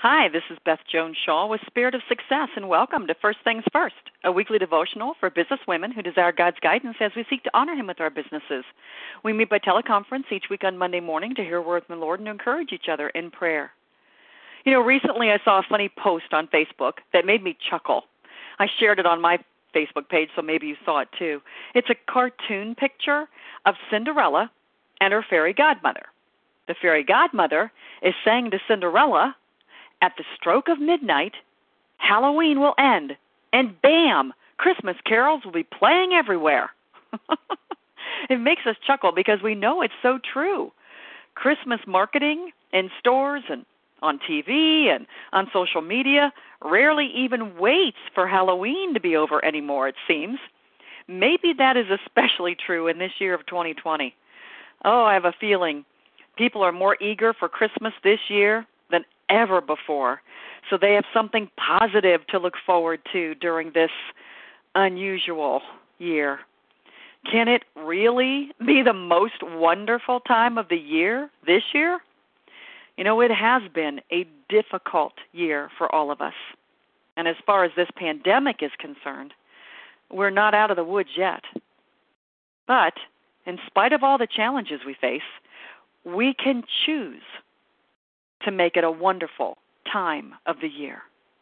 Hi, this is Beth Jones Shaw with Spirit of Success, and welcome to First Things First, a weekly devotional for business women who desire God's guidance as we seek to honor Him with our businesses. We meet by teleconference each week on Monday morning to hear a word from the Lord and to encourage each other in prayer. Recently I saw a funny post on Facebook that made me chuckle. I shared it on my Facebook page, so maybe you saw it too. It's a cartoon picture of Cinderella and her fairy godmother. The fairy godmother is saying to Cinderella, "At the stroke of midnight, Halloween will end, and bam, Christmas carols will be playing everywhere." It makes us chuckle because we know it's so true. Christmas marketing in stores and on TV and on social media rarely even waits for Halloween to be over anymore, it seems. Maybe that is especially true in this year of 2020. Oh, I have a feeling people are more eager for Christmas this year than ever before. So they have something positive to look forward to during this unusual year. Can it really be the most wonderful time of the year this year? It has been a difficult year for all of us. And as far as this pandemic is concerned, we're not out of the woods yet. But in spite of all the challenges we face, we can choose to make it a wonderful time of the year.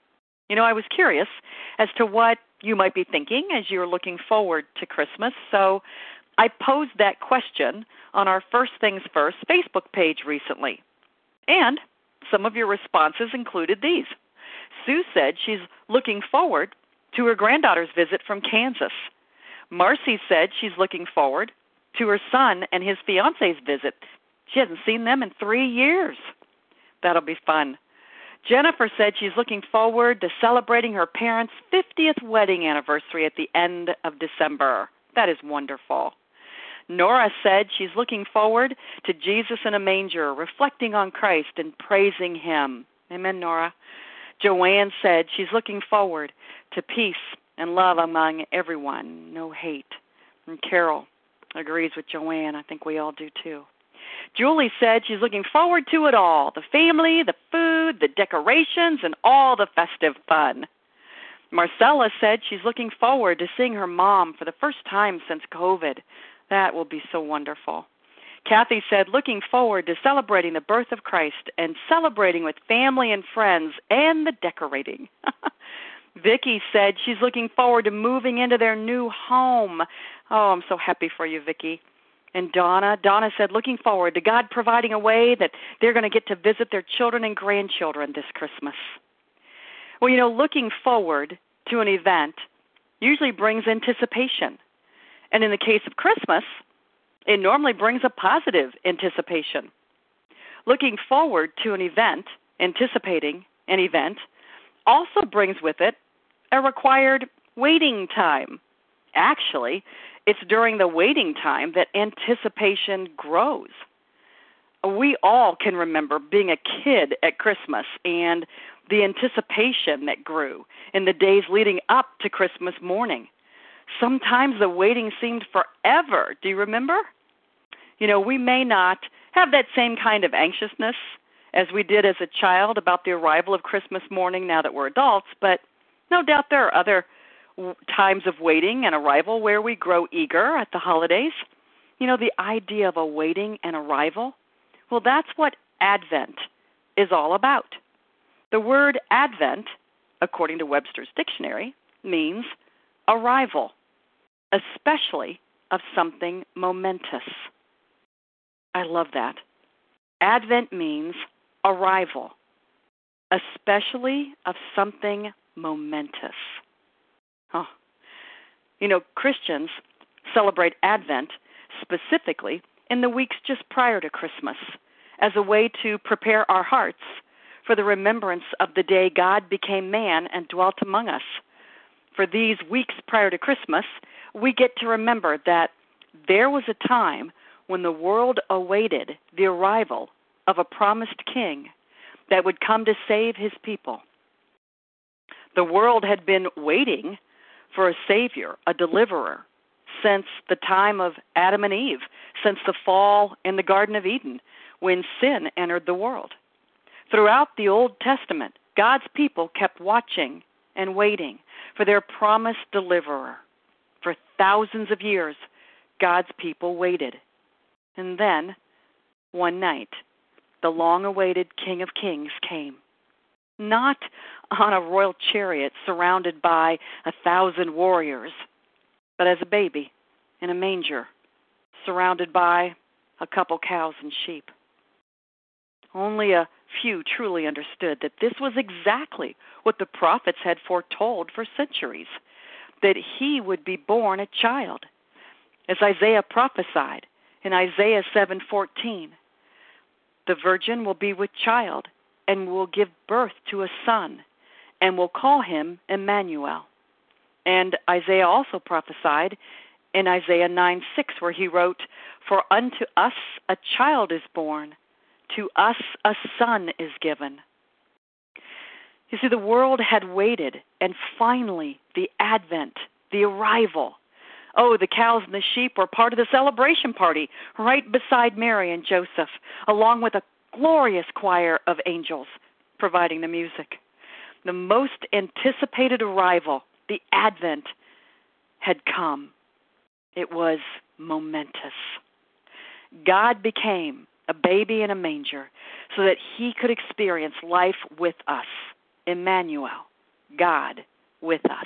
I was curious as to what you might be thinking as you're looking forward to Christmas, so I posed that question on our First Things First Facebook page recently. And some of your responses included these. Sue said she's looking forward to her granddaughter's visit from Kansas. Marcy said she's looking forward to her son and his fiance's visit. She hasn't seen them in 3 years. That'll be fun. Jennifer said she's looking forward to celebrating her parents' 50th wedding anniversary at the end of December. That is wonderful. Nora said she's looking forward to Jesus in a manger, reflecting on Christ and praising Him. Amen, Nora. Joanne said she's looking forward to peace and love among everyone, no hate. And Carol agrees with Joanne. I think we all do too. Julie said she's looking forward to it all, the family, the food, the decorations, and all the festive fun. Marcella said she's looking forward to seeing her mom for the first time since COVID. That will be so wonderful. Kathy said looking forward to celebrating the birth of Christ and celebrating with family and friends and the decorating. Vicki said she's looking forward to moving into their new home. Oh, I'm so happy for you, Vicki. And Donna said looking forward to God providing a way that they're going to get to visit their children and grandchildren this Christmas. Well, looking forward to an event usually brings anticipation. And in the case of Christmas, it normally brings a positive anticipation. Looking forward to an event, anticipating an event, also brings with it a required waiting time. Actually, it's during the waiting time that anticipation grows. We all can remember being a kid at Christmas and the anticipation that grew in the days leading up to Christmas morning. Sometimes the waiting seemed forever. Do you remember? We may not have that same kind of anxiousness as we did as a child about the arrival of Christmas morning now that we're adults, but no doubt there are other times of waiting and arrival where we grow eager at the holidays. The idea of awaiting an arrival, well, that's what Advent is all about. The word Advent, according to Webster's dictionary, means arrival, especially of something momentous. I love that. Advent means arrival, especially of something momentous. Oh. Christians celebrate Advent specifically in the weeks just prior to Christmas as a way to prepare our hearts for the remembrance of the day God became man and dwelt among us. For these weeks prior to Christmas, we get to remember that there was a time when the world awaited the arrival of a promised king that would come to save his people. The world had been waiting for a Savior, a deliverer, since the time of Adam and Eve, since the fall in the Garden of Eden, when sin entered the world. Throughout the Old Testament, God's people kept watching and waiting for their promised deliverer. For thousands of years, God's people waited. And then, one night, the long-awaited King of Kings came. Not on a royal chariot surrounded by 1,000 warriors, but as a baby in a manger, surrounded by a couple cows and sheep. Only a few truly understood that this was exactly what the prophets had foretold for centuries, that he would be born a child. As Isaiah prophesied in Isaiah 7:14, the virgin will be with child and will give birth to a son, and will call him Emmanuel. And Isaiah also prophesied in Isaiah 9:6, where he wrote, "For unto us a child is born, to us a son is given." You see, the world had waited, and finally the advent, the arrival. Oh, the cows and the sheep were part of the celebration party, right beside Mary and Joseph, along with a glorious choir of angels providing the music. The most anticipated arrival, the advent, had come. It was momentous. God became a baby in a manger so that he could experience life with us. Emmanuel, God with us.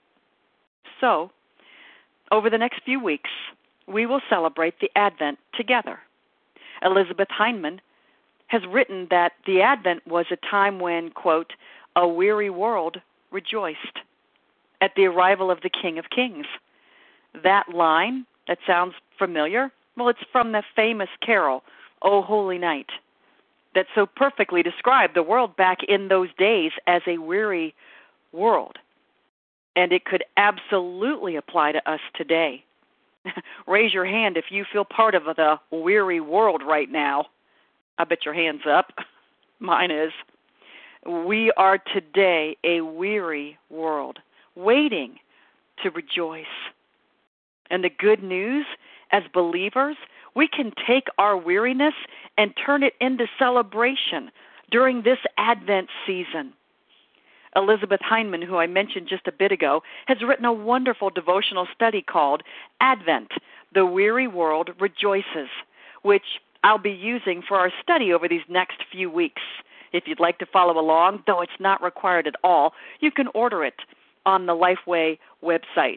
So, over the next few weeks, we will celebrate the Advent together. Elizabeth Heinemann has written that the Advent was a time when, quote, a weary world rejoiced at the arrival of the King of Kings. That line, that sounds familiar? Well, it's from the famous carol, O Holy Night, that so perfectly described the world back in those days as a weary world. And it could absolutely apply to us today. Raise your hand if you feel part of the weary world right now. I bet your hand's up. Mine is. We are today a weary world, waiting to rejoice. And the good news, as believers, we can take our weariness and turn it into celebration during this Advent season. Elizabeth Heinemann, who I mentioned just a bit ago, has written a wonderful devotional study called Advent, The Weary World Rejoices, which I'll be using for our study over these next few weeks. If you'd like to follow along, though it's not required at all, you can order it on the Lifeway website.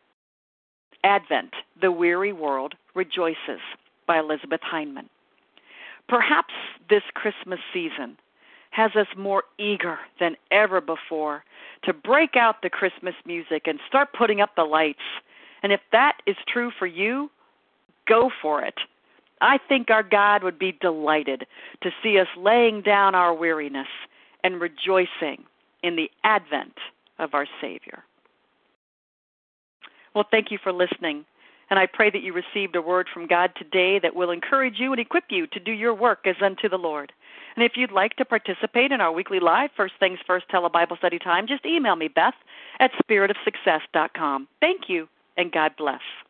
Advent, The Weary World Rejoices by Elizabeth Heinemann. Perhaps this Christmas season has us more eager than ever before to break out the Christmas music and start putting up the lights. And if that is true for you, go for it. I think our God would be delighted to see us laying down our weariness and rejoicing in the advent of our Savior. Well, thank you for listening, and I pray that you received a word from God today that will encourage you and equip you to do your work as unto the Lord. And if you'd like to participate in our weekly live First Things First Telebible Study Time, just email me, Beth, at spiritofsuccess.com. Thank you, and God bless.